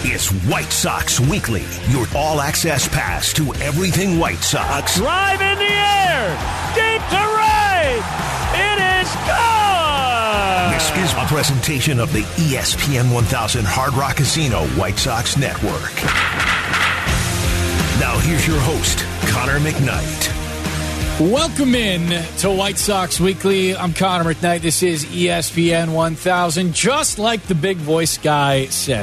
It's White Sox Weekly, your all-access pass to everything White Sox. Drive in the air, deep to right. It is gone. This is a presentation of the ESPN 1000 Hard Rock Casino White Sox Network. Now here's your host, Connor McKnight. Welcome in to White Sox Weekly. I'm Connor McKnight. This is ESPN 1000. Just like the big voice guy said,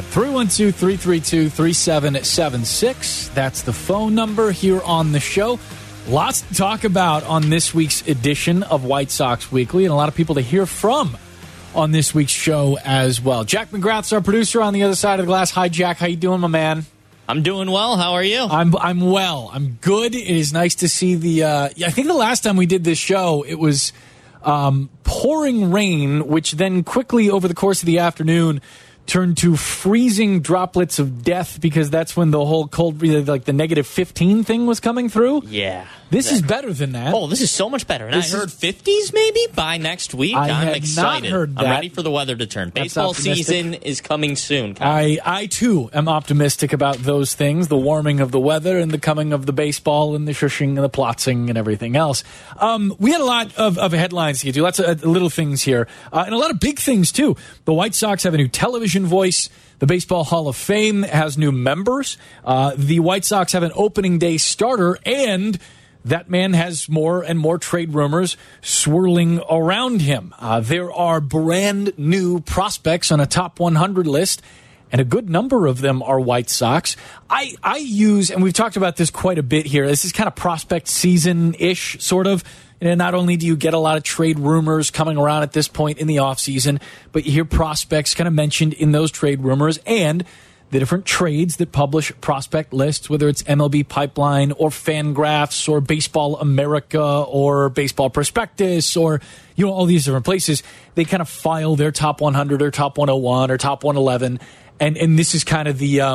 312-332-3776. That's the phone number here on the show. Lots to talk about on this week's edition of White Sox Weekly, and a lot of people to hear from on this week's show as well. Jack McGrath's our producer on the other side of the glass. Hi, Jack. How you doing, my man? I'm doing well. How are you? I'm well. I'm good. It is nice to see the I think the last time we did this show, it was pouring rain, which then quickly over the course of the afternoon turned to freezing droplets of death, because that's when the whole cold, like the -15 thing was coming through. Yeah. This is better than that. Oh, this is so much better. And I heard 50s maybe by next week. I'm excited. Not heard that. I'm ready for the weather to turn. Baseball season is coming soon. I too am optimistic about those things, the warming of the weather and the coming of the baseball and the shushing and the plotzing and everything else. We had a lot of headlines to get to, lots of little things here, and a lot of big things too. The White Sox have a new television voice. The Baseball Hall of Fame has new members. The White Sox have an opening day starter, and that man has more and more trade rumors swirling around him. There are brand new prospects on a top 100 list, and a good number of them are White Sox. I use, and we've talked about this quite a bit here, this is kind of prospect season-ish, sort of. And not only do you get a lot of trade rumors coming around at this point in the offseason, but you hear prospects kind of mentioned in those trade rumors, and the different trades that publish prospect lists, whether it's MLB Pipeline or Fangraphs or Baseball America or Baseball Prospectus or, all these different places, they kind of file their top 100 or top 101 or top 111. And this is kind of the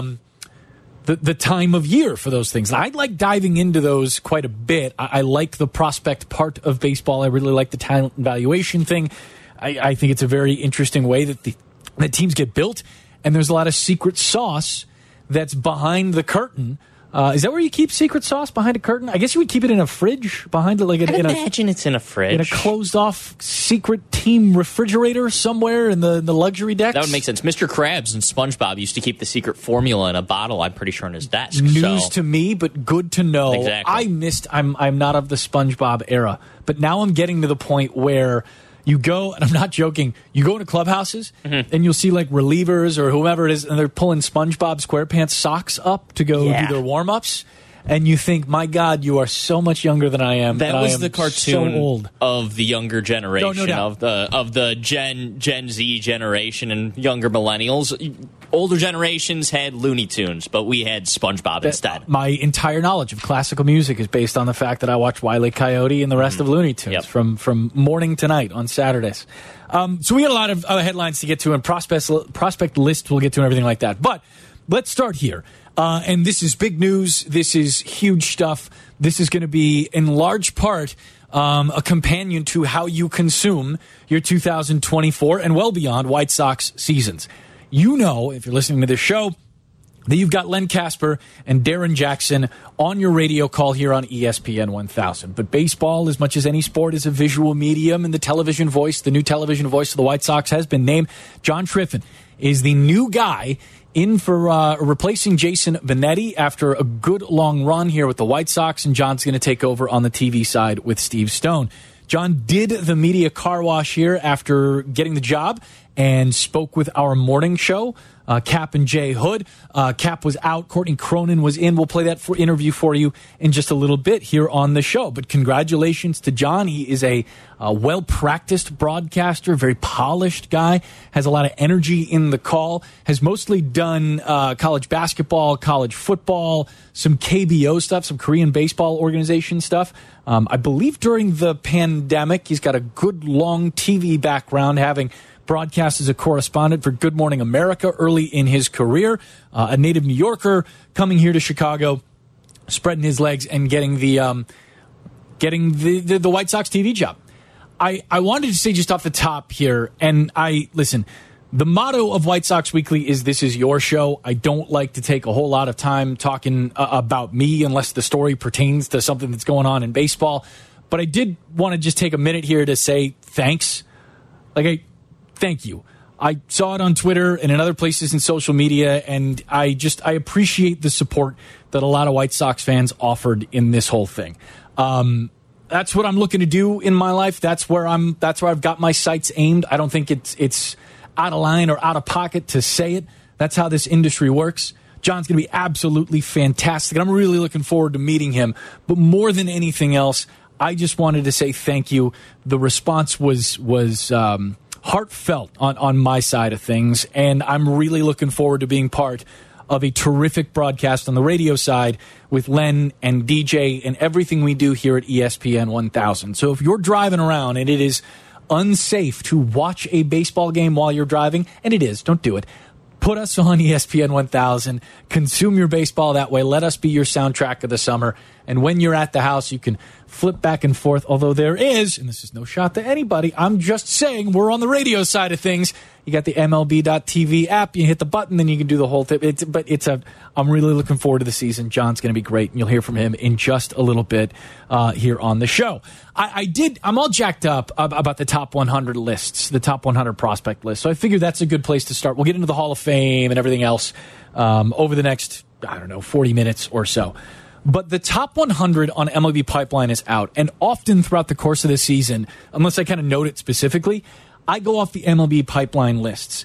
time of year for those things. I like diving into those quite a bit. I like the prospect part of baseball. I really like the talent evaluation thing. I think it's a very interesting way that the teams get built. And there's a lot of secret sauce that's behind the curtain. Is that where you keep secret sauce, behind a curtain? I guess you would keep it in a fridge behind it, like I imagine it's in a fridge, in a closed-off secret team refrigerator somewhere in the luxury decks. That would make sense. Mr. Krabs and SpongeBob used to keep the secret formula in a bottle, I'm pretty sure, on his desk. News to me, but good to know. Exactly. I'm not of the SpongeBob era, but now I'm getting to the point where you go, and I'm not joking, you go into clubhouses, and you'll see like relievers or whoever it is, and they're pulling SpongeBob SquarePants socks up to go do their warm-ups. And you think, my God, you are so much younger than I am. That was the cartoon so old. Of the younger generation, no of the Gen Z generation and younger millennials. Older generations had Looney Tunes, but we had SpongeBob instead. My entire knowledge of classical music is based on the fact that I watch Wile E. Coyote and the rest of Looney Tunes from morning to night on Saturdays. So we had a lot of headlines to get to, and prospect list we'll get to and everything like that. But let's start here. And this is big news. This is huge stuff. This is going to be, in large part, a companion to how you consume your 2024 and well beyond White Sox seasons. You know, if you're listening to this show, that you've got Len Casper and Darren Jackson on your radio call here on ESPN 1000. But baseball, as much as any sport, is a visual medium, and the television voice, the new television voice of the White Sox has been named. John Triffin is the new guy in for replacing Jason Benetti after a good long run here with the White Sox, and John's going to take over on the TV side with Steve Stone. John did the media car wash here after getting the job and spoke with our morning show, Cap and Jay Hood. Cap was out. Courtney Cronin was in. We'll play that interview for you in just a little bit here on the show. But congratulations to John. He is a well-practiced broadcaster, very polished guy, has a lot of energy in the call, has mostly done college basketball, college football, some KBO stuff, some Korean baseball organization stuff. I believe during the pandemic, he's got a good long TV background, having broadcast as a correspondent for Good Morning America early in his career. A native New Yorker coming here to Chicago, spreading his legs and getting the White Sox TV job. I wanted to say just off the top here, and listen, The motto of White Sox Weekly is "This is your show." I don't like to take a whole lot of time talking about me unless the story pertains to something that's going on in baseball. But I did want to just take a minute here to say thanks. Thank you. I saw it on Twitter and in other places in social media, and I appreciate the support that a lot of White Sox fans offered in this whole thing. That's what I'm looking to do in my life. That's where I've got my sights aimed. I don't think it's out of line or out of pocket to say it. That's how this industry works. John's going to be absolutely fantastic, and I'm really looking forward to meeting him. But more than anything else, I just wanted to say thank you. The response was heartfelt on my side of things, and I'm really looking forward to being part of a terrific broadcast on the radio side with Len and DJ and everything we do here at ESPN 1000. So if you're driving around and it is unsafe to watch a baseball game while you're driving, and it is, don't do it. Put us on ESPN 1000. Consume your baseball that way. Let us be your soundtrack of the summer. And when you're at the house, you can flip back and forth. Although there is, and this is no shot to anybody, I'm just saying we're on the radio side of things. You got the MLB.TV app. You hit the button, then you can do the whole thing. I'm really looking forward to the season. John's going to be great, and you'll hear from him in just a little bit here on the show. I'm all jacked up about the top 100 lists, the top 100 prospect list. So I figured that's a good place to start. We'll get into the Hall of Fame and everything else over the next, 40 minutes or so. But the top 100 on MLB Pipeline is out. And often throughout the course of the season, unless I kind of note it specifically, I go off the MLB Pipeline lists.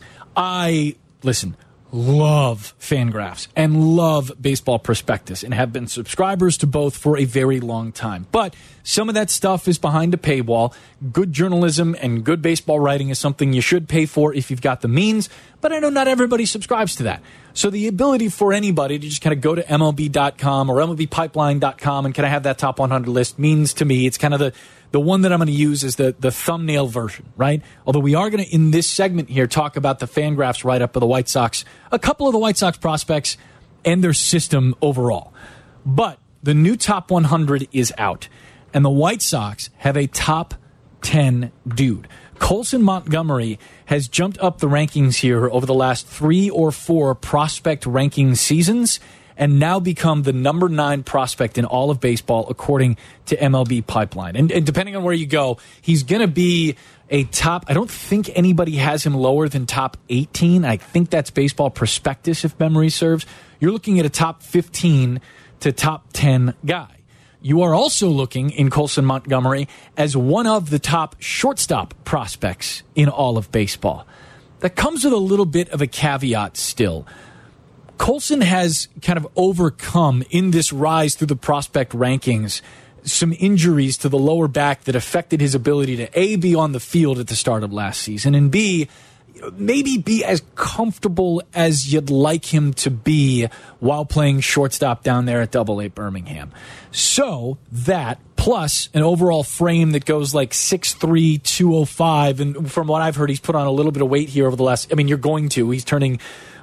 Love Fangraphs and love Baseball Prospectus and have been subscribers to both for a very long time. But some of that stuff is behind a paywall. Good journalism and good baseball writing is something you should pay for if you've got the means. But I know not everybody subscribes to that. So the ability for anybody to just kind of go to MLB.com or MLBpipeline.com and kind of have that top 100 list means to me it's kind of the one that I'm going to use is the thumbnail version, right? Although we are going to, in this segment here, talk about the Fangraphs write-up of the White Sox, a couple of the White Sox prospects, and their system overall. But the new top 100 is out, and the White Sox have a top 10 dude. Colson Montgomery has jumped up the rankings here over the last 3 or 4 prospect ranking seasons and now become the number 9 prospect in all of baseball, according to MLB Pipeline. And depending on where you go, he's going to be a top, I don't think anybody has him lower than top 18. I think that's Baseball Prospectus, if memory serves. You're looking at a top 15 to top 10 guy. You are also looking in Colson Montgomery as one of the top shortstop prospects in all of baseball. That comes with a little bit of a caveat still. Colson has kind of overcome in this rise through the prospect rankings some injuries to the lower back that affected his ability to A, be on the field at the start of last season, and B, maybe be as comfortable as you'd like him to be while playing shortstop down there at AA Birmingham. So that, plus an overall frame that goes like 6'3", 205, and from what I've heard, he's put on a little bit of weight here over the last, he's turning,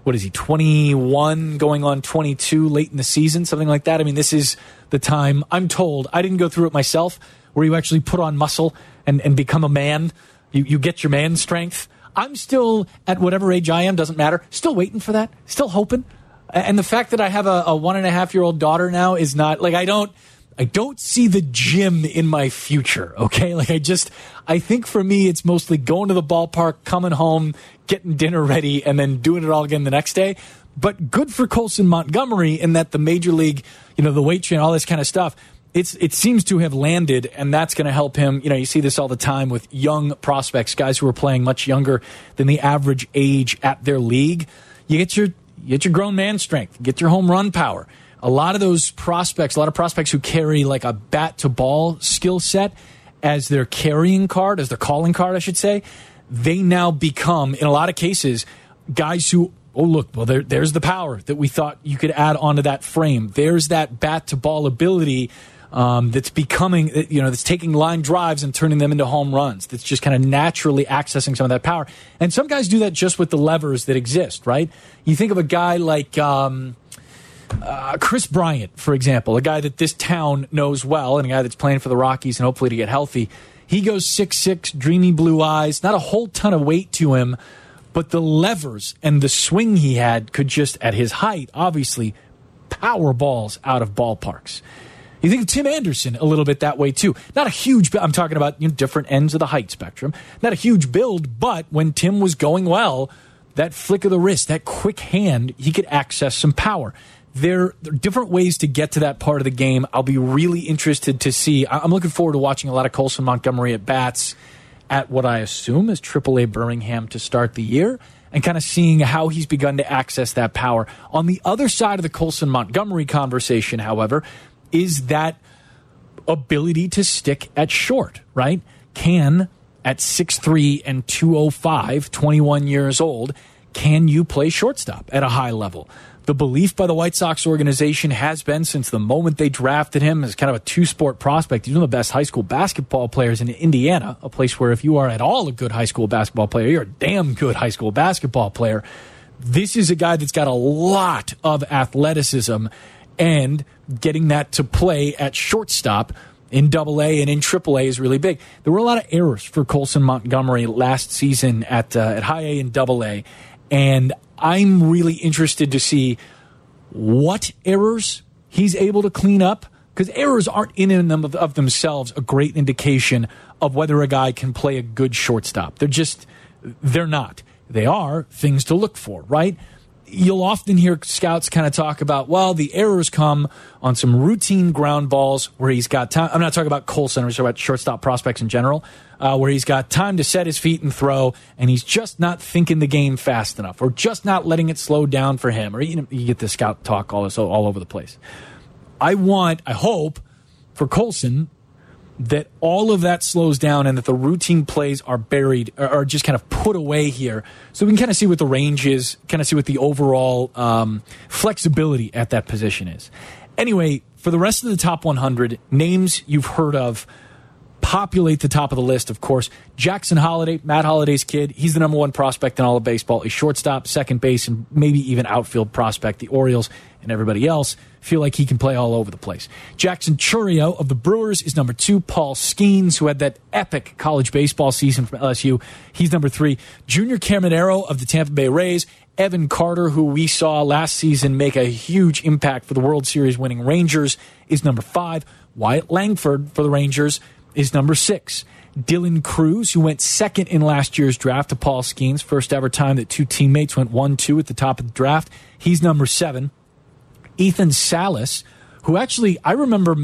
21, going on 22 late in the season, something like that. This is the time, I'm told, I didn't go through it myself, where you actually put on muscle and become a man. You get your man strength. I'm still, at whatever age I am, doesn't matter, still waiting for that, still hoping. And the fact that I have a 1.5-year-old daughter now is not, I don't see the gym in my future, okay? I think for me, it's mostly going to the ballpark, coming home, getting dinner ready, and then doing it all again the next day. But good for Colson Montgomery in that the major league, the weight train, all this kind of stuff, it seems to have landed, and that's going to help him. You see this all the time with young prospects, guys who are playing much younger than the average age at their league. You get your grown man strength, get your home run power. A lot of prospects who carry like a bat to ball skill set as their carrying card, as their calling card, I should say, they now become, in a lot of cases, guys who, there's the power that we thought you could add onto that frame. There's that bat to ball ability that's becoming, that's taking line drives and turning them into home runs. That's just kind of naturally accessing some of that power. And some guys do that just with the levers that exist, right? You think of a guy like Chris Bryant, for example, a guy that this town knows well and a guy that's playing for the Rockies and hopefully to get healthy. He goes 6'6", dreamy blue eyes, not a whole ton of weight to him, but the levers and the swing he had could just, at his height, obviously, power balls out of ballparks. You think of Tim Anderson a little bit that way, too. Not a huge, I'm talking about different ends of the height spectrum. Not a huge build, but when Tim was going well, that flick of the wrist, that quick hand, he could access some power. There are different ways to get to that part of the game. I'll be really interested to see. I'm looking forward to watching a lot of Colson Montgomery at bats at what I assume is AAA Birmingham to start the year, and kind of seeing how he's begun to access that power. On the other side of the Colson Montgomery conversation, however, is that ability to stick at short, right? Can, at 6'3" and 205, 21 years old, can you play shortstop at a high level? The belief by the White Sox organization has been since the moment they drafted him as kind of a two-sport prospect. He's one of the best high school basketball players in Indiana, a place where if you are at all a good high school basketball player, you're a damn good high school basketball player. This is a guy that's got a lot of athleticism, and getting that to play at shortstop in AA and in AAA is really big. There were a lot of errors for Colson Montgomery last season at High A and AA, and I'm really interested to see what errors he's able to clean up, because errors aren't in and of themselves a great indication of whether a guy can play a good shortstop. They're not. They are things to look for, right? You'll often hear scouts kind of talk about, well, the errors come on some routine ground balls where he's got time. I'm not talking about Colson, I'm talking about shortstop prospects in general, where he's got time to set his feet and throw, and he's just not thinking the game fast enough, or just not letting it slow down for him, or you get the scout talk all over the place. I hope for Colson that all of that slows down and that the routine plays are buried or just kind of put away here, so we can kind of see what the range is, kind of see what the overall flexibility at that position is. Anyway, for the rest of the top 100, names you've heard of populate the top of the list, of course. Jackson Holliday, Matt Holliday's kid, he's the number one prospect in all of baseball. A shortstop, second base, and maybe even outfield prospect. The Orioles and everybody else feel like he can play all over the place. Jackson Chourio of the Brewers is number 2. Paul Skeens, who had that epic college baseball season from LSU, he's number 3. Junior Caminero of the Tampa Bay Rays. Evan Carter, who we saw last season make a huge impact for the World Series winning Rangers, is number 5. Wyatt Langford for the Rangers is number 6. Dylan Cruz, who went second in last year's draft to Paul Skeens, first ever time that two teammates went 1-2 at the top of the draft, he's number 7. Ethan Salas, who actually I remember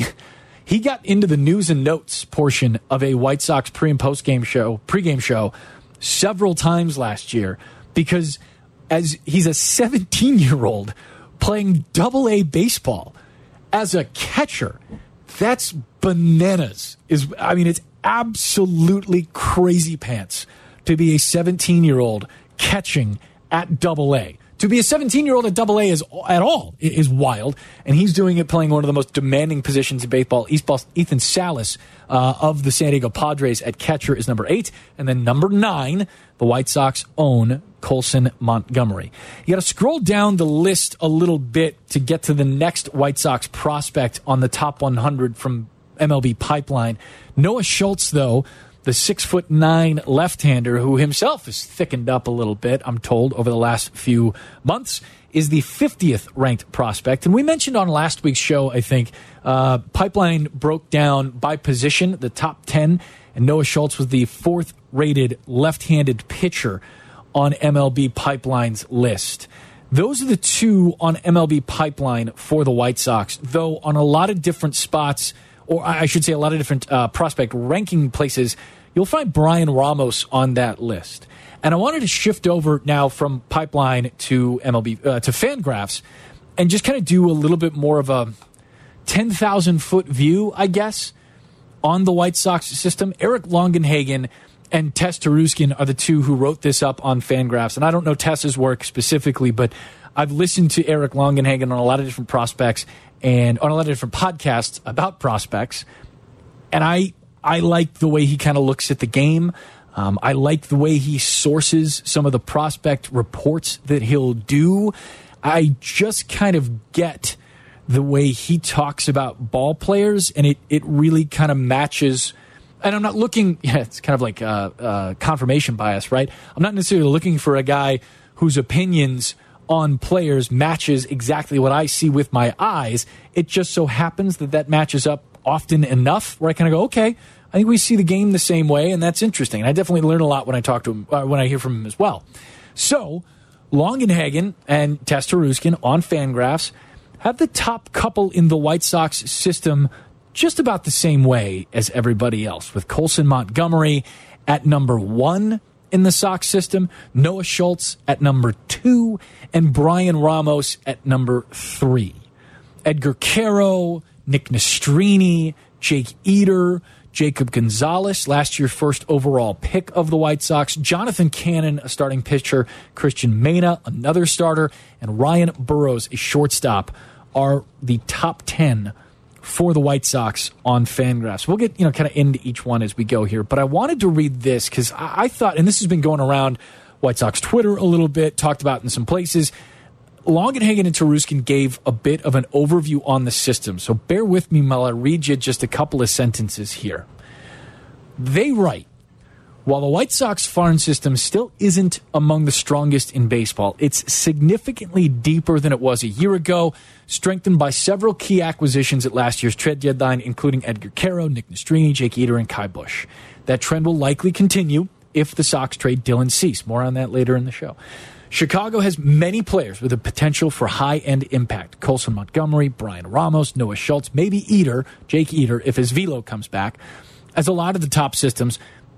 he got into the news and notes portion of a White Sox pre- and pregame show several times last year, because as he's a 17-year-old playing AA baseball as a catcher. That's bananas. It's absolutely crazy pants to be a 17-year-old catching at AA. To be a 17-year-old at AA is wild, and he's doing it playing one of the most demanding positions in baseball. Ethan Salas of the San Diego Padres at catcher is number 8, and then number 9, the White Sox own Colson Montgomery. You got to scroll down the list a little bit to get to the next White Sox prospect on the top 100 from MLB Pipeline. Noah Schultz, though, the 6'9" left-hander who himself has thickened up a little bit, I'm told, over the last few months, is the 50th ranked prospect. And we mentioned on last week's show, I think, Pipeline broke down by position the top 10, and Noah Schultz was the 4th rated left-handed pitcher on MLB Pipeline's list. Those are the two on MLB Pipeline for the White Sox, though on a lot of different spots, or I should say a lot of different prospect ranking places, you'll find Brian Ramos on that list. And I wanted to shift over now from Pipeline to MLB to Fangraphs and just kind of do a little bit more of a 10,000-foot view, I guess, on the White Sox system. Eric Longenhagen and Tess Taruskin are the two who wrote this up on Fangraphs. And I don't know Tess's work specifically, but I've listened to Eric Longenhagen on a lot of different prospects and on a lot of different podcasts about prospects. And I like the way he kind of looks at the game. I like the way he sources some of the prospect reports that he'll do. I just kind of get the way he talks about ball players, and it really kind of matches and I'm not looking, it's kind of like confirmation bias, right? I'm not necessarily looking for a guy whose opinions on players matches exactly what I see with my eyes. It just so happens that matches up often enough where I kind of go, okay, I think we see the game the same way, and that's interesting. And I definitely learn a lot when I talk to him, when I hear from him as well. So, Longenhagen and Testeruskin on Fangraphs have the top couple in the White Sox system just about the same way as everybody else, with Colson Montgomery at number 1 in the Sox system, Noah Schultz at number 2, and Brian Ramos at number 3. Edgar Quero, Nick Nastrini, Jake Eder, Jacob Gonzalez, last year's first overall pick of the White Sox, Jonathan Cannon, a starting pitcher, Christian Mena, another starter, and Ryan Burroughs, a shortstop, are the top 10 for the White Sox on Fangraphs. We'll get kind of into each one as we go here, but I wanted to read this because I thought, and this has been going around White Sox Twitter a little bit, talked about in some places, Longenhagen and Taruskin gave a bit of an overview on the system, so bear with me while I read you just a couple of sentences here. They write, while the White Sox farm system still isn't among the strongest in baseball, it's significantly deeper than it was a year ago, strengthened by several key acquisitions at last year's trade deadline, including Edgar Quero, Nick Nastrini, Jake Eder, and Kai Busch. That trend will likely continue if the Sox trade Dylan Cease. More on that later in the show. Chicago has many players with a potential for high-end impact. Colson Montgomery, Brian Ramos, Noah Schultz, maybe Eder, Jake Eder, if his velo comes back, as a lot of the top systems,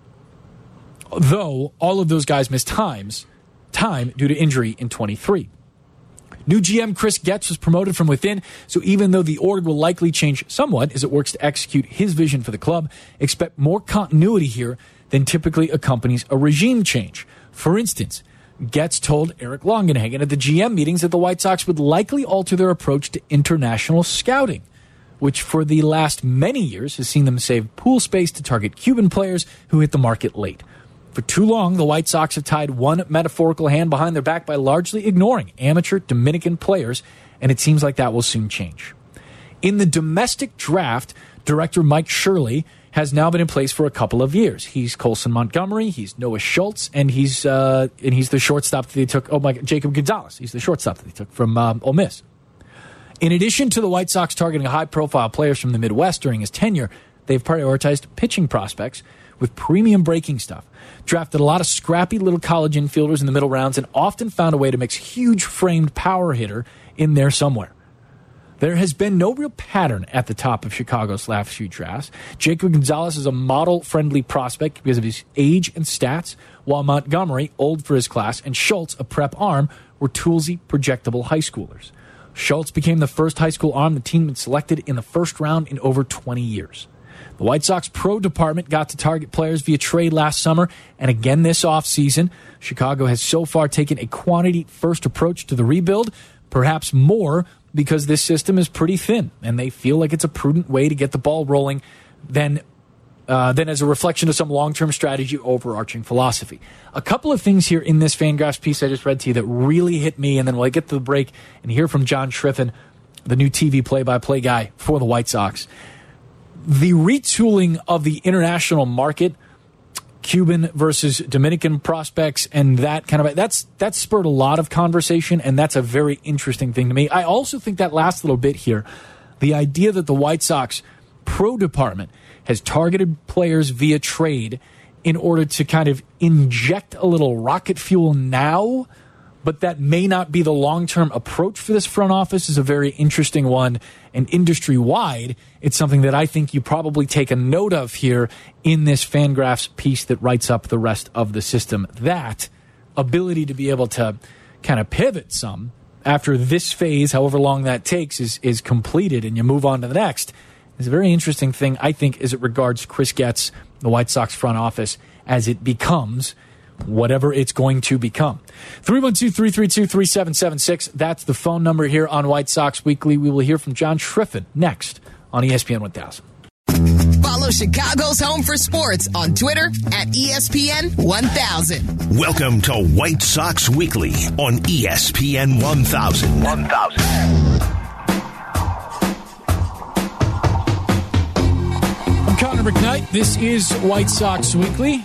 though all of those guys missed time due to injury in 23. New GM Chris Getz was promoted from within, so even though the org will likely change somewhat as it works to execute his vision for the club, expect more continuity here than typically accompanies a regime change. For instance, Getz told Eric Longenhagen at the GM meetings that the White Sox would likely alter their approach to international scouting, which for the last many years has seen them save pool space to target Cuban players who hit the market late. For too long, the White Sox have tied one metaphorical hand behind their back by largely ignoring amateur Dominican players, and it seems like that will soon change. In the domestic draft, director Mike Shirley has now been in place for a couple of years. He's Colson Montgomery, he's Noah Schultz, and he's the shortstop that they took. Oh my God, Jacob Gonzalez. He's the shortstop that they took from Ole Miss. In addition to the White Sox targeting high-profile players from the Midwest during his tenure, they've prioritized pitching prospects with premium breaking stuff, drafted a lot of scrappy little college infielders in the middle rounds, and often found a way to mix huge framed power hitter in there somewhere. There has been no real pattern at the top of Chicago's last few drafts. Jacob Gonzalez is a model-friendly prospect because of his age and stats, while Montgomery, old for his class, and Schultz, a prep arm, were toolsy, projectable high schoolers. Schultz became the first high school arm the team had selected in the first round in over 20 years. The White Sox pro department got to target players via trade last summer and again this offseason. Chicago has so far taken a quantity-first approach to the rebuild, perhaps more because this system is pretty thin, and they feel like it's a prudent way to get the ball rolling than as a reflection of some long-term strategy overarching philosophy. A couple of things here in this Fangraphs piece I just read to you that really hit me, and then we'll get to the break and hear from John Triffin, the new TV play-by-play guy for the White Sox. The retooling of the international market, Cuban versus Dominican prospects, and that kind of that's spurred a lot of conversation, and that's a very interesting thing to me. I also think that last little bit here, the idea that the White Sox pro department has targeted players via trade in order to kind of inject a little rocket fuel now, but that may not be the long-term approach for this front office, is a very interesting one. And industry-wide, it's something that I think you probably take a note of here in this Fangraphs piece that writes up the rest of the system. That ability to be able to kind of pivot some after this phase, however long that takes, is completed and you move on to the next, is a very interesting thing, I think, as it regards Chris Getz, the White Sox front office, as it becomes whatever it's going to become. 312-332-3776. That's the phone number here on White Sox Weekly. We will hear from John Triffin next on ESPN 1000. Follow Chicago's Home for Sports on Twitter at ESPN 1000. Welcome to White Sox Weekly on ESPN 1000. Rick Knight. This is White Sox Weekly.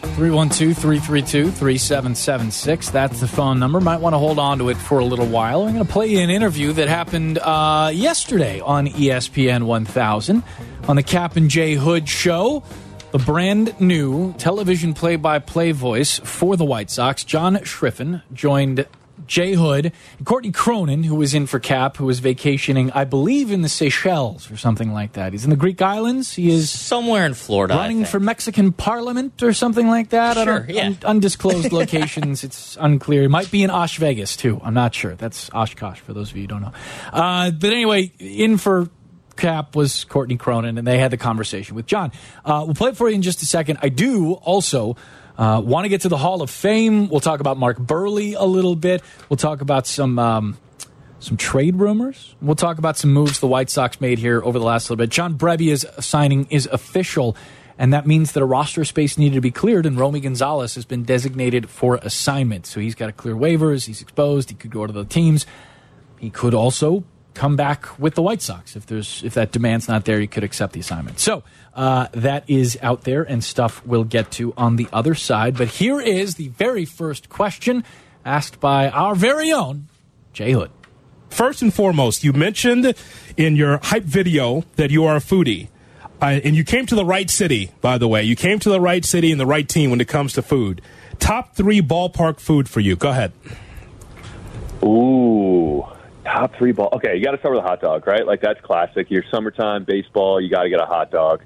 312-332-3776. That's the phone number. Might want to hold on to it for a little while. I'm going to play you an interview that happened yesterday on ESPN 1000 on the Cap and J Hood Show. The brand new television play-by-play voice for the White Sox, John Schriffen, joined Jay Hood and Courtney Cronin, who was in for Cap, who was vacationing, I believe, in the Seychelles or something like that. He's in the Greek islands. He is somewhere in Florida, running for Mexican Parliament or something like that. Sure, undisclosed locations. It's unclear. It might be in Osh Vegas, too. I'm not sure. That's Oshkosh, for those of you who don't know. But anyway, in for Cap was Courtney Cronin, and they had the conversation with John. We'll play it for you in just a second. I do also want to get to the Hall of Fame. We'll talk about Mark Burley a little bit. We'll talk about some trade rumors. We'll talk about some moves the White Sox made here over the last little bit. John Brebbia signing is official, and that means that a roster space needed to be cleared, and Romy Gonzalez has been designated for assignment. So he's got to clear waivers. He's exposed. He could go to the teams. He could also come back with the White Sox. If that demand's not there, he could accept the assignment. So that is out there and stuff we'll get to on the other side. But here is the very first question asked by our very own Jay Hood. First and foremost, you mentioned in your hype video that you are a foodie. And you came to the right city, by the way. You came to the right city and the right team when it comes to food. Top 3 ballpark food for you. Go ahead. Ooh. Top 3 ball. Okay, you got to start with a hot dog, right? Like, that's classic. Your summertime baseball, you got to get a hot dog.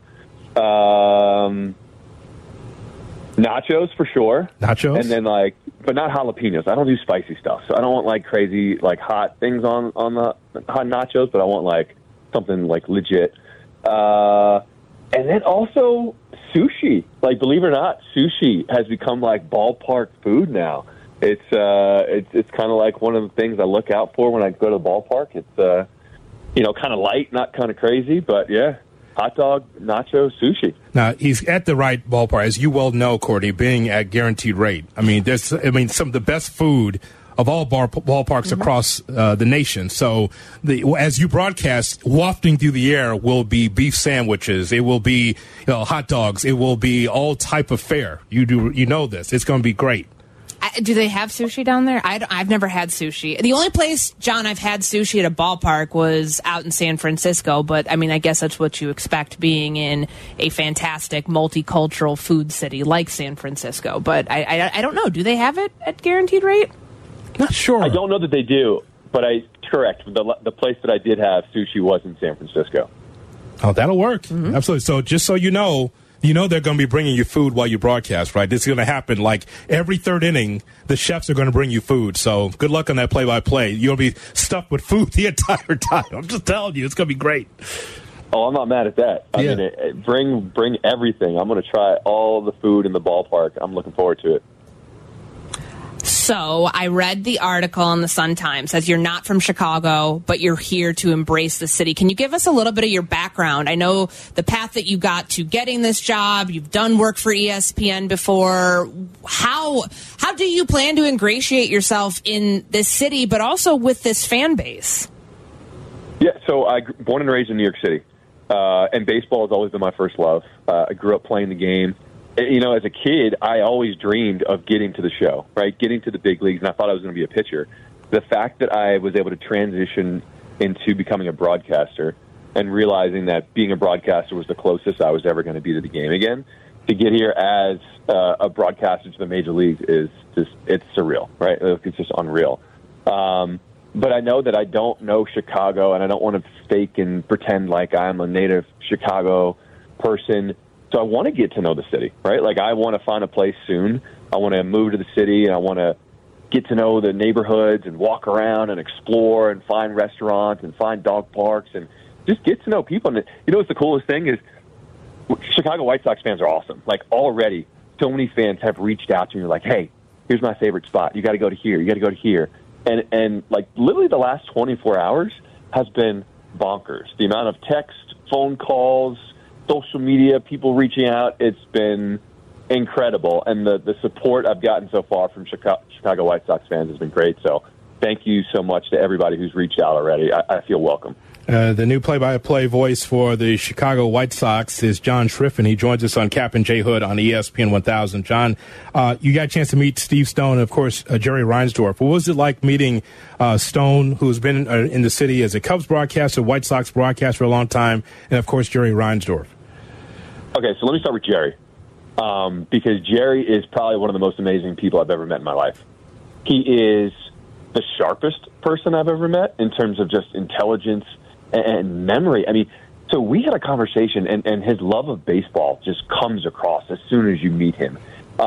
Nachos for sure. Nachos? And then, but not jalapenos. I don't do spicy stuff. So I don't want, crazy, hot things on the hot nachos, but I want, something, legit. And then also sushi. Believe it or not, sushi has become, ballpark food now. It's kind of like one of the things I look out for when I go to the ballpark. It's kind of light, not kind of crazy, but yeah, hot dog, nacho, sushi. Now he's at the right ballpark, as you well know, Courtney, being at Guaranteed Rate. I mean, some of the best food of all ballparks across the nation. So as you broadcast, wafting through the air will be beef sandwiches. It will be hot dogs. It will be all type of fare. You know this. It's going to be great. Do they have sushi down there? I've never had sushi. The only place, John, I've had sushi at a ballpark was out in San Francisco. But, I mean, I guess that's what you expect being in a fantastic multicultural food city like San Francisco. But I don't know. Do they have it at Guaranteed Rate? Not sure. I don't know that they do, but correct. The place that I did have sushi was in San Francisco. Oh, that'll work. Mm-hmm. Absolutely. So just so you know they're going to be bringing you food while you broadcast, right? This is going to happen every third inning. The chefs are going to bring you food. So good luck on that play-by-play. You'll be stuffed with food the entire time. I'm just telling you, it's going to be great. Oh, I'm not mad at that. I mean, bring everything. I'm going to try all the food in the ballpark. I'm looking forward to it. So I read the article in the Sun-Times. Says you're not from Chicago, but you're here to embrace the city. Can you give us a little bit of your background? I know the path that you got to getting this job. You've done work for ESPN before. How do you plan to ingratiate yourself in this city, but also with this fan base? Yeah, so I born and raised in New York City, and baseball has always been my first love. I grew up playing the game. As a kid, I always dreamed of getting to the show, right? Getting to the big leagues, and I thought I was going to be a pitcher. The fact that I was able to transition into becoming a broadcaster and realizing that being a broadcaster was the closest I was ever going to be to the game again, to get here as a broadcaster to the major leagues it's surreal, right? It's just unreal. But I know that I don't know Chicago, and I don't want to fake and pretend like I'm a native Chicago person. So I want to get to know the city, right? I want to find a place soon. I want to move to the city, and I want to get to know the neighborhoods and walk around and explore and find restaurants and find dog parks and just get to know people. And what's the coolest thing is Chicago White Sox fans are awesome. Already, so many fans have reached out to me hey, here's my favorite spot. You got to go to here. You got to go to here. And literally the last 24 hours has been bonkers. The amount of text, phone calls, social media, people reaching out, it's been incredible. And the support I've gotten so far from Chicago White Sox fans has been great. So thank you so much to everybody who's reached out already. I feel welcome. The new play-by-play voice for the Chicago White Sox is John Schriffen. He joins us on Cap and J Hood on ESPN 1000. John, you got a chance to meet Steve Stone and, of course, Jerry Reinsdorf. What was it like meeting Stone, who's been in the city as a Cubs broadcaster, White Sox broadcaster for a long time, and, of course, Jerry Reinsdorf? Okay, so let me start with Jerry, because Jerry is probably one of the most amazing people I've ever met in my life. He is the sharpest person I've ever met in terms of just intelligence and memory. I mean, so we had a conversation, and his love of baseball just comes across as soon as you meet him.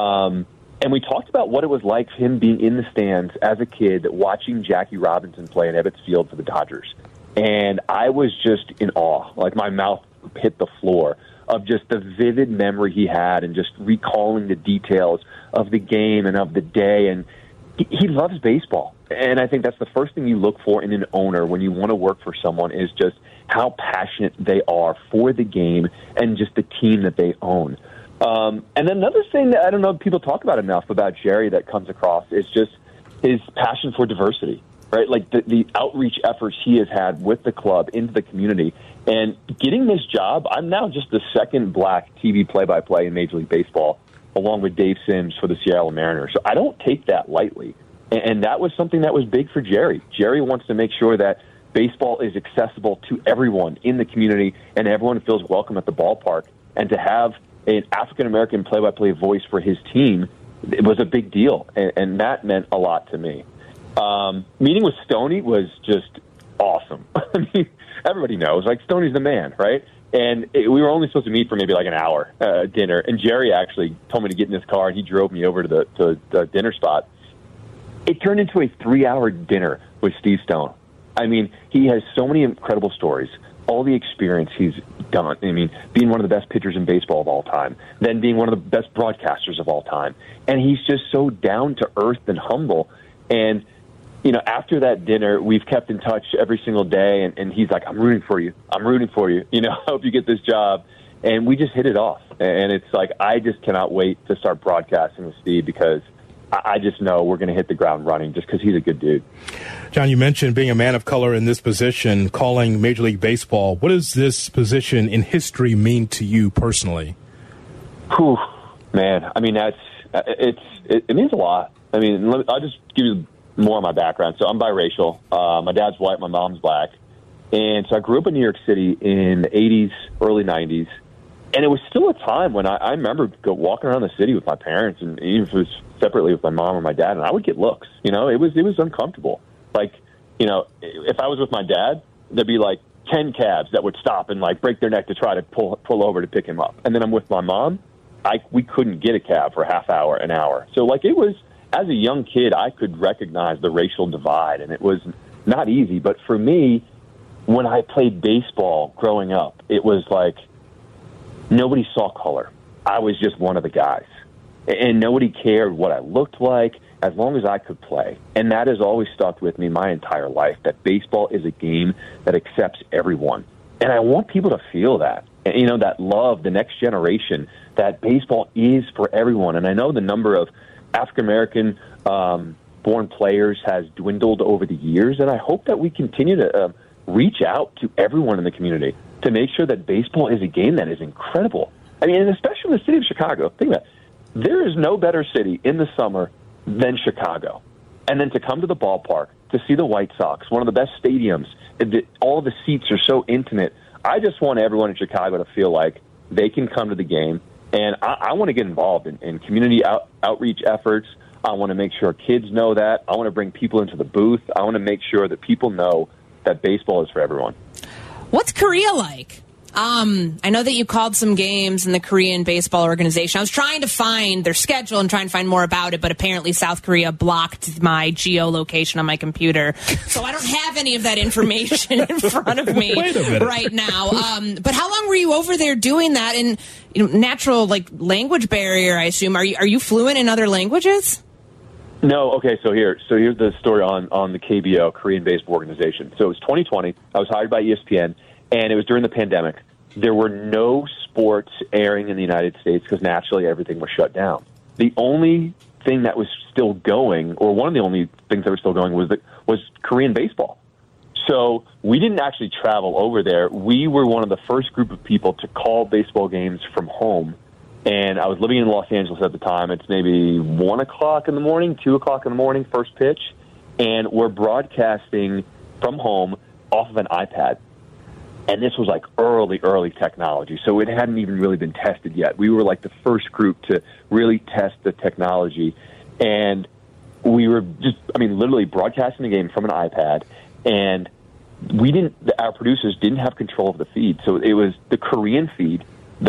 And we talked about what it was like him being in the stands as a kid, watching Jackie Robinson play in Ebbets Field for the Dodgers. And I was just in awe. Like, my mouth hit the floor of just the vivid memory he had and just recalling the details of the game and of the day. And he loves baseball. And I think that's the first thing you look for in an owner when you want to work for someone, is just how passionate they are for the game and just the team that they own. And then another thing that I don't know if people talk about enough about Jerry that comes across is just his passion for diversity, right? Like the outreach efforts he has had with the club into the community. And getting this job, I'm now just the second black TV play-by-play in Major League Baseball, along with Dave Sims for the Seattle Mariners. So I don't take that lightly. And that was something that was big for Jerry. Jerry wants to make sure that baseball is accessible to everyone in the community and everyone feels welcome at the ballpark. And to have an African-American play-by-play voice for his team, it was a big deal. And that meant a lot to me. Meeting with Stoney was just awesome. I mean, everybody knows, like, Stoney's the man, right? And we were only supposed to meet for maybe like an hour dinner. And Jerry actually told me to get in his car, and he drove me over to the dinner spot. It turned into a 3-hour dinner with Steve Stone. I mean, he has so many incredible stories, all the experience he's done. I mean, being one of the best pitchers in baseball of all time, then being one of the best broadcasters of all time. And he's just so down to earth and humble. And, you know, after that dinner, we've kept in touch every single day. And he's like, I'm rooting for you. I'm rooting for you. You know, I hope you get this job. And we just hit it off. And it's like, I just cannot wait to start broadcasting with Steve, because I just know we're going to hit the ground running just because he's a good dude. John, you mentioned being a man of color in this position, calling Major League Baseball. What does this position in history mean to you personally? Whew, man, I mean, it means a lot. I mean, I'll just give you more of my background. So I'm biracial. My dad's white, my mom's black. And so I grew up in New York City in the 80s, early 90s. And it was still a time when I remember walking around the city with my parents, and even if it was separately with my mom or my dad, and I would get looks. You know, it was uncomfortable. Like, you know, if I was with my dad, there'd be like 10 cabs that would stop and like break their neck to try to pull over to pick him up. And then I'm with my mom, we couldn't get a cab for a half hour, an hour. So like, it was, as a young kid, I could recognize the racial divide, and it was not easy. But for me, when I played baseball growing up, it was like, nobody saw color. I was just one of the guys. And nobody cared what I looked like as long as I could play. And that has always stuck with me my entire life, that baseball is a game that accepts everyone. And I want people to feel that. And, you know, that love, the next generation, that baseball is for everyone. And I know the number of African-American born players has dwindled over the years. And I hope that we continue to reach out to everyone in the community to make sure that baseball is a game that is incredible. I mean, and especially in the city of Chicago. Think about it. There is no better city in the summer than Chicago. And then to come to the ballpark, to see the White Sox, one of the best stadiums, all the seats are so intimate. I just want everyone in Chicago to feel like they can come to the game. And I want to get involved in community outreach efforts. I want to make sure kids know that. I want to bring people into the booth. I want to make sure that people know that baseball is for everyone. What's Korea like? I know that you called some games in the Korean baseball organization. I was trying to find their schedule and trying to find more about it, but apparently South Korea blocked my geolocation on my computer. So I don't have any of that information in front of me right now. But how long were you over there doing that? And, you know, natural language barrier, I assume. Are you fluent in other languages? No. Okay. So here's the story on the KBO, Korean Baseball Organization. So it was 2020. I was hired by ESPN, and it was during the pandemic. There were no sports airing in the United States because naturally everything was shut down. The only thing that was still going, or one of the only things that were still going, was Korean baseball. So we didn't actually travel over there. We were one of the first group of people to call baseball games from home. And I was living in Los Angeles at the time. It's maybe 1 o'clock in the morning, 2 o'clock in the morning, first pitch. And we're broadcasting from home off of an iPad. And this was like early technology. So it hadn't even really been tested yet. We were like the first group to really test the technology. And we were literally broadcasting the game from an iPad. And our producers didn't have control of the feed. So it was the Korean feed.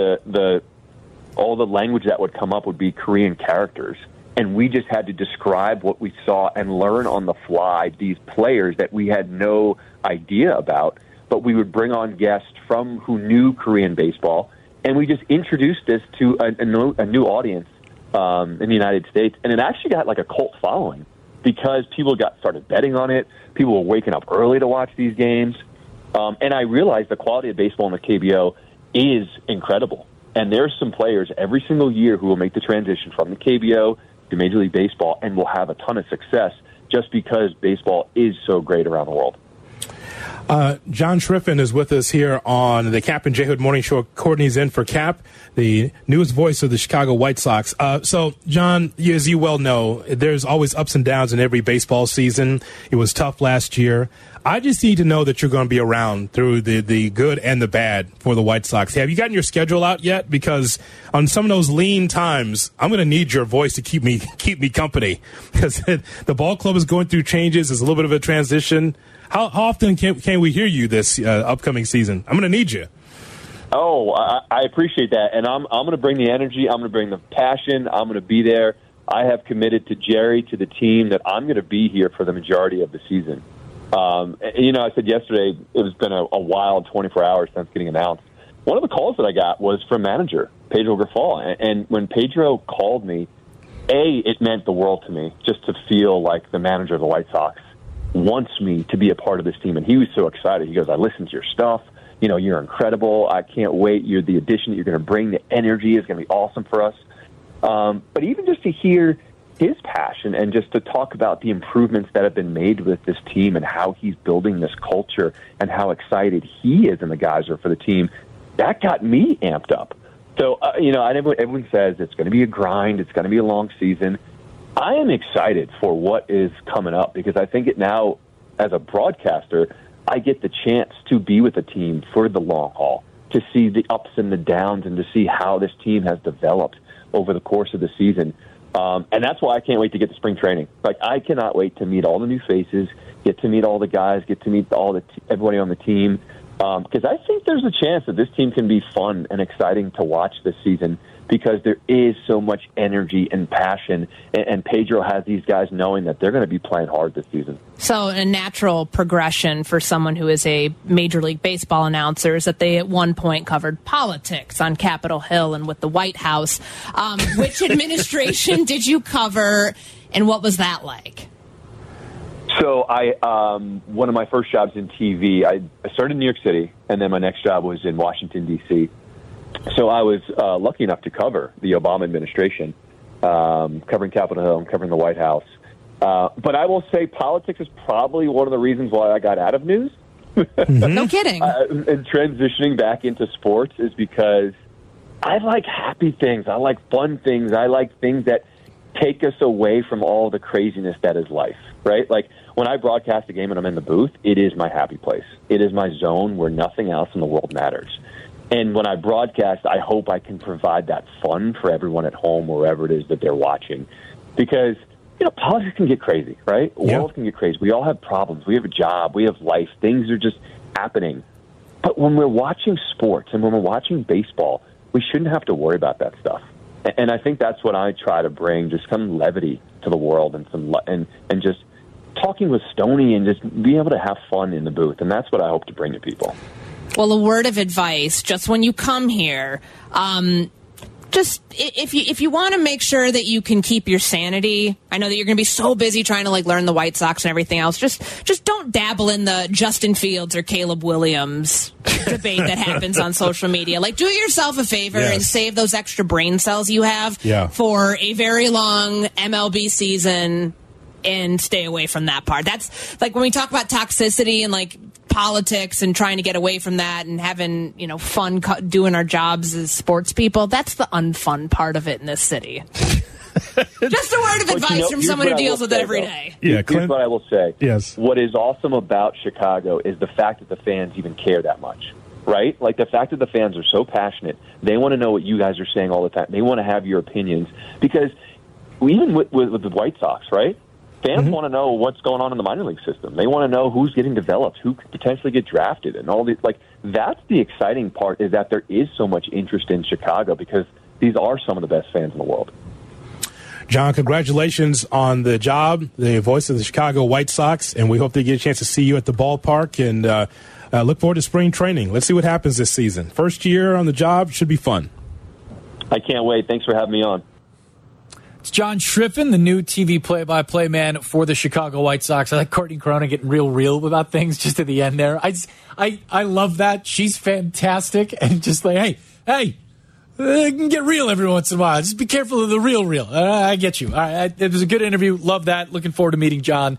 All the language that would come up would be Korean characters. And we just had to describe what we saw and learn on the fly these players that we had no idea about. But we would bring on guests who knew Korean baseball, and we just introduced this to a new audience in the United States. And it actually got like a cult following because people started betting on it. People were waking up early to watch these games. And I realized the quality of baseball in the KBO is incredible. And there's some players every single year who will make the transition from the KBO to Major League Baseball and will have a ton of success just because baseball is so great around the world. John Schriffen is with us here on the Cap and J Hood Morning Show. Courtney's in for Cap, the newest voice of the Chicago White Sox. So, John, as you well know, there's always ups and downs in every baseball season. It was tough last year. I just need to know that you're going to be around through the good and the bad for the White Sox. Have you gotten your schedule out yet? Because on some of those lean times, I'm going to need your voice to keep me company because the ball club is going through changes. There's a little bit of a transition. How often can we hear you this upcoming season? I'm going to need you. Oh, I appreciate that. And I'm going to bring the energy. I'm going to bring the passion. I'm going to be there. I have committed to Jerry, to the team, that I'm going to be here for the majority of the season. I said yesterday it's been a wild 24 hours since getting announced. One of the calls that I got was from manager Pedro Grifol. And when Pedro called me, it meant the world to me just to feel like the manager of the White Sox wants me to be a part of this team. And he was so excited. He goes, I listened to your stuff. You're incredible. I can't wait. You're the addition that you're going to bring. The energy is going to be awesome for us. But even just to hear his passion and just to talk about the improvements that have been made with this team and how he's building this culture and how excited he is and the guys are for the team, that got me amped up. So, everyone says it's going to be a grind. It's going to be a long season. I am excited for what is coming up because I think now, as a broadcaster, I get the chance to be with the team for the long haul, to see the ups and the downs and to see how this team has developed over the course of the season. And that's why I can't wait to get to spring training. I cannot wait to meet all the new faces, get to meet all the guys, get to meet everybody on the team. Because I think there's a chance that this team can be fun and exciting to watch this season because there is so much energy and passion, and Pedro has these guys knowing that they're going to be playing hard this season. So a natural progression for someone who is a Major League Baseball announcer is that they at one point covered politics on Capitol Hill and with the White House. Which administration did you cover, and what was that like? So one of my first jobs in TV, I started in New York City, and then my next job was in Washington, D.C. So I was lucky enough to cover the Obama administration, covering Capitol Hill and covering the White House. But I will say politics is probably one of the reasons why I got out of news. No kidding. And transitioning back into sports is because I like happy things. I like fun things. I like things that take us away from all the craziness that is life, right? Like when I broadcast a game and I'm in the booth, it is my happy place. It is my zone where nothing else in the world matters. And when I broadcast, I hope I can provide that fun for everyone at home, wherever it is that they're watching. Because, politics can get crazy, right? The world can get crazy. We all have problems. We have a job. We have life. Things are just happening. But when we're watching sports and when we're watching baseball, we shouldn't have to worry about that stuff. And I think that's what I try to bring, just some levity to the world and just talking with Stoney and just being able to have fun in the booth. And that's what I hope to bring to people. Well, a word of advice, just when you come here, just if you want to make sure that you can keep your sanity, I know that you're going to be so busy trying to learn the White Sox and everything else. Just don't dabble in the Justin Fields or Caleb Williams debate that happens on social media. Do yourself a favor and save those extra brain cells you have for a very long MLB season and stay away from that part. That's when we talk about toxicity and politics and trying to get away from that and having fun doing our jobs as sports people. That's the unfun part of it in this city. Just a word of advice from someone who deals with it every day. Yeah, here's what I will say. Yes. What is awesome about Chicago is the fact that the fans even care that much, right? The fact that the fans are so passionate. They want to know what you guys are saying all the time. They want to have your opinions because even with the White Sox, right? Fans want to know what's going on in the minor league system. They want to know who's getting developed, who could potentially get drafted, and all these. That's the exciting part, is that there is so much interest in Chicago because these are some of the best fans in the world. John, congratulations on the job, the voice of the Chicago White Sox, and we hope to get a chance to see you at the ballpark and look forward to spring training. Let's see what happens this season. First year on the job should be fun. I can't wait. Thanks for having me on. It's John Schriffen, the new TV play-by-play man for the Chicago White Sox. I like Courtney Corona getting real about things just at the end there. I love that. She's fantastic. And just hey, get real every once in a while. Just be careful of the real. I get you. It was a good interview. Love that. Looking forward to meeting John.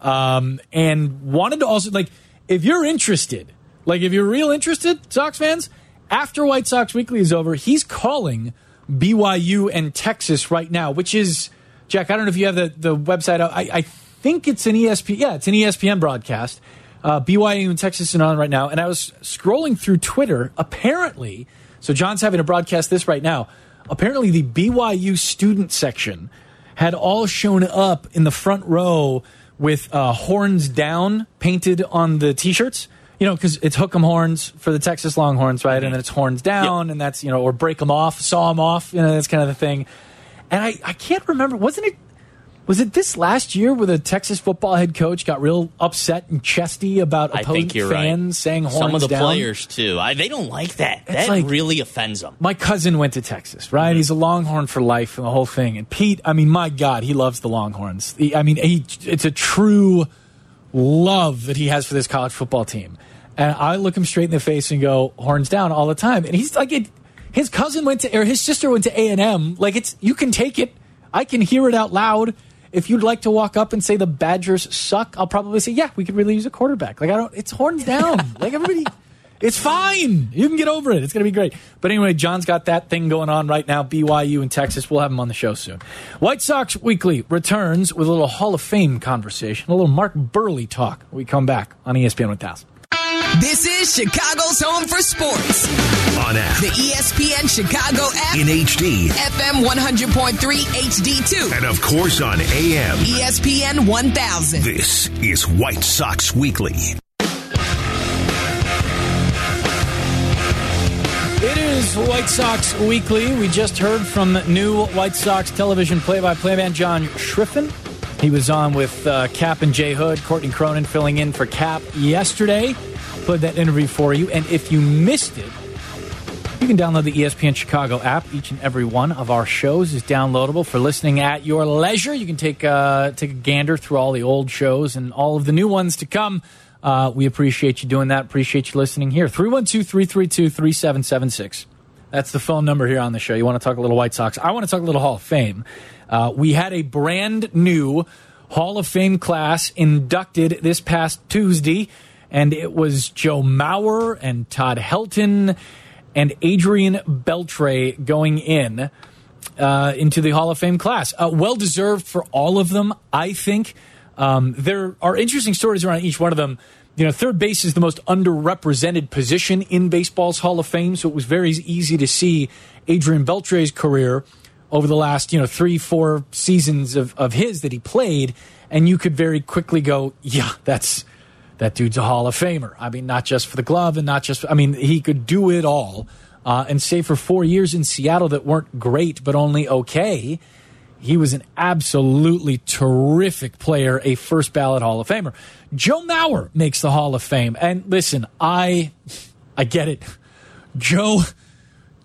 And wanted to also, if you're interested, if you're real interested, Sox fans, after White Sox Weekly is over, he's calling BYU and Texas right now, which is, Jack, I don't know if you have the website out. I think it's an ESPN. Yeah, it's an ESPN broadcast. BYU and Texas are on right now. And I was scrolling through Twitter. Apparently, so John's having a broadcast this right now. Apparently, the BYU student section had all shown up in the front row with horns down painted on the T-shirts. Because it's hook 'em horns for the Texas Longhorns, right? And then it's horns down, and that's, or break 'em off, saw 'em off, that's kind of the thing. And I can't remember, was it this last year where the Texas football head coach got real upset and chesty about opposing fans saying horns down? Some of the players, too. They don't like that. That really offends them. My cousin went to Texas, right? Mm-hmm. He's a Longhorn for life and the whole thing. And Pete, my God, he loves the Longhorns. It's a true love that he has for this college football team. And I look him straight in the face and go, horns down all the time. And he's his cousin his sister went to A&M. You can take it. I can hear it out loud. If you'd like to walk up and say the Badgers suck, I'll probably say, yeah, we could really use a quarterback. It's horns down. Everybody, it's fine. You can get over it. It's going to be great. But anyway, John's got that thing going on right now, BYU and Texas. We'll have him on the show soon. White Sox Weekly returns with a little Hall of Fame conversation, a little Mark Burley talk when we come back on ESPN 1000. This is Chicago's home for sports. On app. The ESPN Chicago app. In HD. FM 100.3 HD2. And of course on AM. ESPN 1000. This is White Sox Weekly. It is White Sox Weekly. We just heard from new White Sox television play-by-play man John Schriffen. He was on with Cap and Jay Hood, Courtney Cronin filling in for Cap yesterday. Played that interview for you. And if you missed it, you can download the ESPN Chicago app. Each and every one of our shows is downloadable for listening at your leisure. You can take a gander through all the old shows and all of the new ones to come. We appreciate you doing that. Appreciate you listening here. 312-332-3776. That's the phone number here on the show. You want to talk a little White Sox. I want to talk a little Hall of Fame. We had a brand new Hall of Fame class inducted this past Tuesday, and it was Joe Mauer and Todd Helton and Adrian Beltre going into the Hall of Fame class. Well-deserved for all of them, I think. There are interesting stories around each one of them. Third base is the most underrepresented position in baseball's Hall of Fame, so it was very easy to see Adrian Beltre's career over the last 3-4 seasons of his that he played, and you could very quickly go, yeah, that dude's a Hall of Famer. Not just for the glove and not just, he could do it all. And say for 4 years in Seattle that weren't great, but only okay, he was an absolutely terrific player, a first ballot Hall of Famer. Joe Mauer makes the Hall of Fame. And listen, I get it. Joe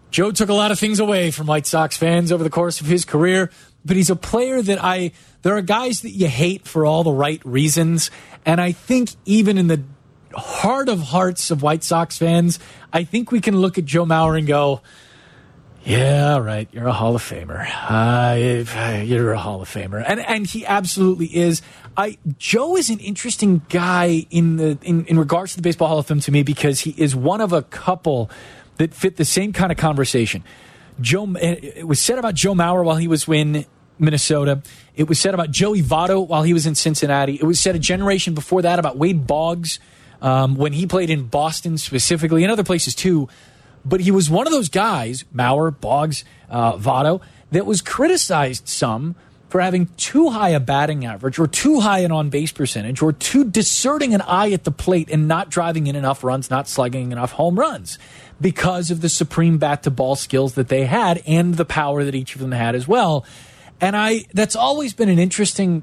Joe took a lot of things away from White Sox fans over the course of his career, but he's a player that there are guys that you hate for all the right reasons, and I think even in the heart of hearts of White Sox fans, I think we can look at Joe Mauer and go, yeah, right, you're a Hall of Famer. You're a Hall of Famer. And he absolutely is. Joe is an interesting guy in regards to the Baseball Hall of Fame to me because he is one of a couple that fit the same kind of conversation. It was said about Joe Mauer while he was in Minnesota. It was said about Joey Votto while he was in Cincinnati. It was said a generation before that about Wade Boggs when he played in Boston specifically and other places too. But he was one of those guys, Mauer, Boggs, Votto, that was criticized some for having too high a batting average or too high an on-base percentage or too deserting an eye at the plate and not driving in enough runs, not slugging enough home runs because of the supreme bat-to-ball skills that they had and the power that each of them had as well. And that's always been an interesting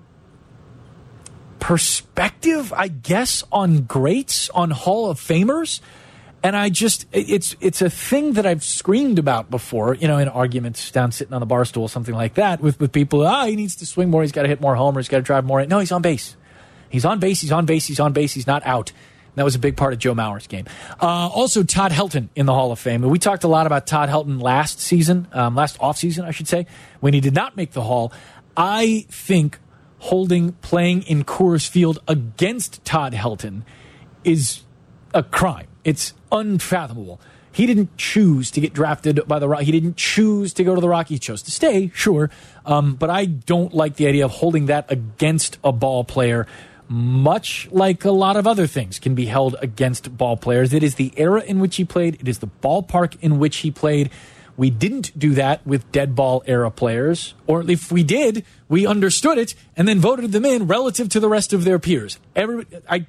perspective, I guess, on greats, on Hall of Famers. And it's a thing that I've screamed about before, in arguments down sitting on the bar stool, something like that, with people. He needs to swing more. He's got to hit more homers. He's got to drive more. No, he's on base. He's on base. He's on base. He's on base. He's not out. And that was a big part of Joe Mauer's game. Also, Todd Helton in the Hall of Fame. We talked a lot about Todd Helton last offseason, I should say, when he did not make the Hall. I think playing in Coors Field against Todd Helton is a crime. It's unfathomable. He didn't choose to get drafted by the Rockies. He didn't choose to go to the Rockies. He chose to stay, sure. But I don't like the idea of holding that against a ball player, much like a lot of other things can be held against ball players. It is the era in which he played. It is the ballpark in which he played. We didn't do that with dead ball era players. Or if we did, we understood it and then voted them in relative to the rest of their peers. It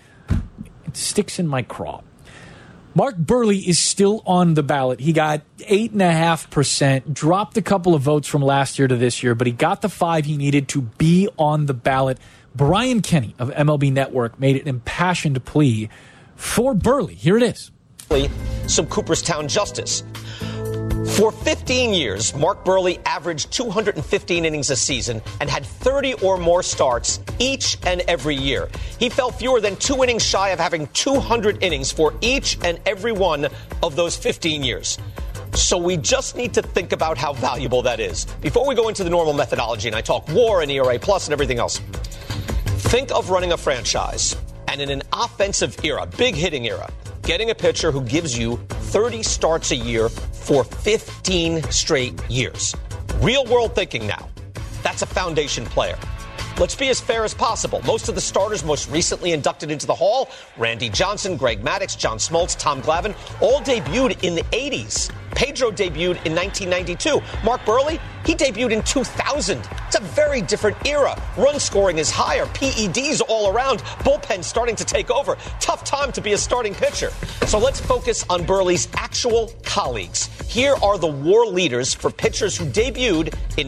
sticks in my craw. Mark Buehrle is still on the ballot. He got 8.5%, dropped a couple of votes from last year to this year, but he got the 5 he needed to be on the ballot. Brian Kenny of MLB Network made an impassioned plea for Buehrle. Here it is. Some Cooperstown justice. For 15 years, Mark Buehrle averaged 215 innings a season and had 30 or more starts each and every year. He fell fewer than 2 innings shy of having 200 innings for each and every one of those 15 years. So we just need to think about how valuable that is. Before we go into the normal methodology, and I talk WAR and ERA plus and everything else, think of running a franchise and in an offensive era, big hitting era, getting a pitcher who gives you 30 starts a year for 15 straight years. Real world thinking now. That's a foundation player. Let's be as fair as possible. Most of the starters most recently inducted into the Hall, Randy Johnson, Greg Maddux, John Smoltz, Tom Glavine, all debuted in the 80s. Pedro debuted in 1992. Mark Buehrle, he debuted in 2000. It's a very different era. Run scoring is higher. PEDs all around. Bullpen starting to take over. Tough time to be a starting pitcher. So let's focus on Buehrle's actual colleagues. Here are the WAR leaders for pitchers who debuted in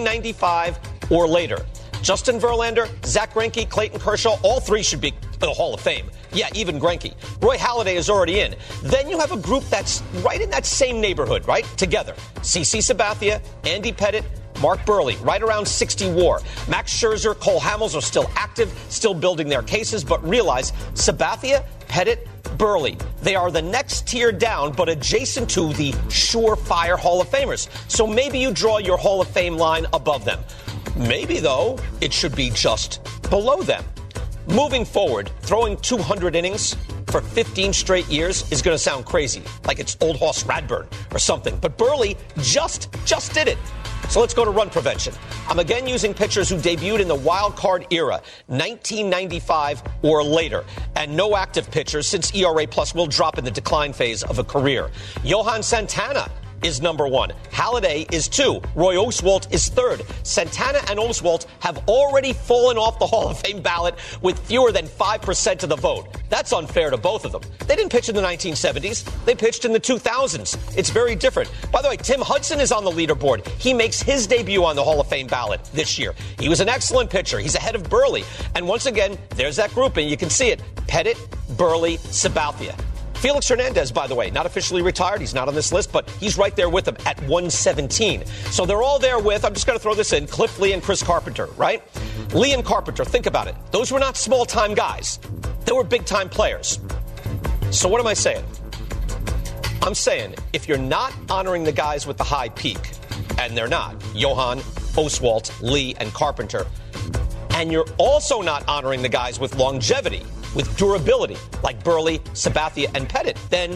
1995 or later. Justin Verlander, Zach Greinke, Clayton Kershaw, all 3 should be in the Hall of Fame. Yeah, even Greinke. Roy Halladay is already in. Then you have a group that's right in that same neighborhood, right? Together. CC Sabathia, Andy Pettitte, Mark Buehrle, right around 60 WAR. Max Scherzer, Cole Hamels are still active, still building their cases, but realize Sabathia, Pettitte, Buehrle, they are the next tier down, but adjacent to the surefire Hall of Famers. So maybe you draw your Hall of Fame line above them. Maybe, though, it should be just below them. Moving forward, throwing 200 innings for 15 straight years is going to sound crazy, like it's Old Hoss Radburn or something. But Buehrle just did it. So let's go to run prevention. I'm again using pitchers who debuted in the wild card era, 1995 or later, and no active pitchers since ERA plus will drop in the decline phase of a career. Johan Santana is number 1. Halladay is 2. Roy Oswalt is 3rd. Santana and Oswalt have already fallen off the Hall of Fame ballot with fewer than 5% of the vote. That's unfair to both of them. They didn't pitch in the 1970s. They pitched in the 2000s. It's very different. By the way, Tim Hudson is on the leaderboard. He makes his debut on the Hall of Fame ballot this year. He was an excellent pitcher. He's ahead of Buehrle. And once again, there's that grouping. You can see it. Pettitte, Buehrle, Sabathia. Felix Hernandez, by the way, not officially retired. He's not on this list, but he's right there with them at 117. So they're all there with, I'm just going to throw this in, Cliff Lee and Chris Carpenter, right? Lee and Carpenter, think about it. Those were not small-time guys. They were big-time players. So what am I saying? I'm saying if you're not honoring the guys with the high peak, and they're not, Johan, Oswalt, Lee, and Carpenter, and you're also not honoring the guys with longevity, with durability, like Burley, Sabathia, and Pettit, then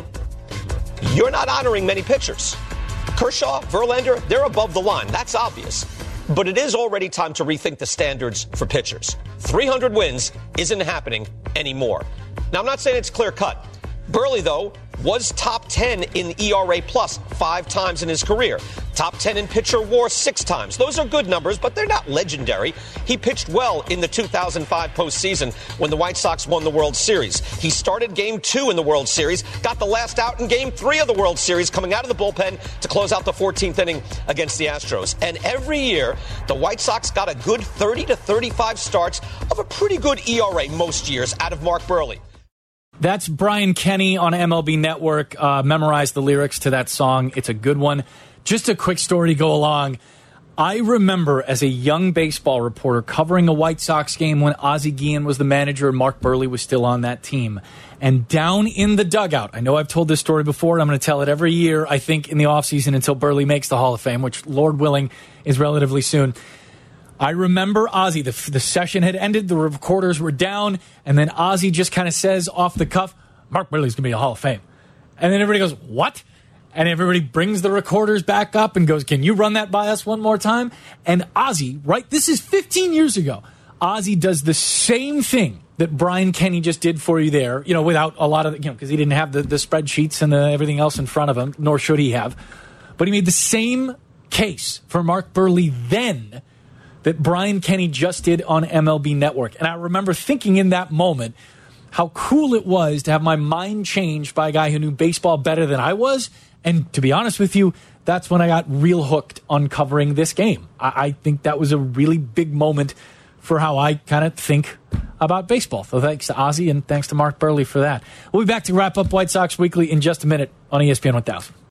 you're not honoring many pitchers. Kershaw, Verlander, they're above the line. That's obvious. But it is already time to rethink the standards for pitchers. 300 wins isn't happening anymore. Now, I'm not saying it's clear-cut. Burley, though, was top 10 in ERA plus 5 times in his career. Top 10 in pitcher WAR 6 times. Those are good numbers, but they're not legendary. He pitched well in the 2005 postseason when the White Sox won the World Series. He started Game 2 in the World Series, got the last out in Game 3 of the World Series, coming out of the bullpen to close out the 14th inning against the Astros. And every year, the White Sox got a good 30 to 35 starts of a pretty good ERA most years out of Mark Burley. That's Brian Kenny on MLB Network. Memorize the lyrics to that song. It's a good one. Just a quick story to go along. I remember as a young baseball reporter covering a White Sox game when Ozzie Guillen was the manager and Mark Burley was still on that team. And down in the dugout, I know I've told this story before, and I'm going to tell it every year, I think, in the offseason until Burley makes the Hall of Fame, which, Lord willing, is relatively soon. I remember Ozzie, the session had ended, the recorders were down, and then Ozzie just kind of says off the cuff, Mark Burley's going to be a Hall of Fame. And then everybody goes, what? And everybody brings the recorders back up and goes, can you run that by us one more time? And Ozzie, right, this is 15 years ago, Ozzie does the same thing that Brian Kenny just did for you there, you know, without a lot of, you know, because he didn't have the spreadsheets and everything else in front of him, nor should he have. But he made the same case for Mark Burley then that Brian Kenny just did on MLB Network. And I remember thinking in that moment how cool it was to have my mind changed by a guy who knew baseball better than I was. And to be honest with you, that's when I got real hooked on covering this game. I think that was a really big moment for how I kind of think about baseball. So thanks to Ozzie and thanks to Mark Burley for that. We'll be back to wrap up White Sox Weekly in just a minute on ESPN 1000.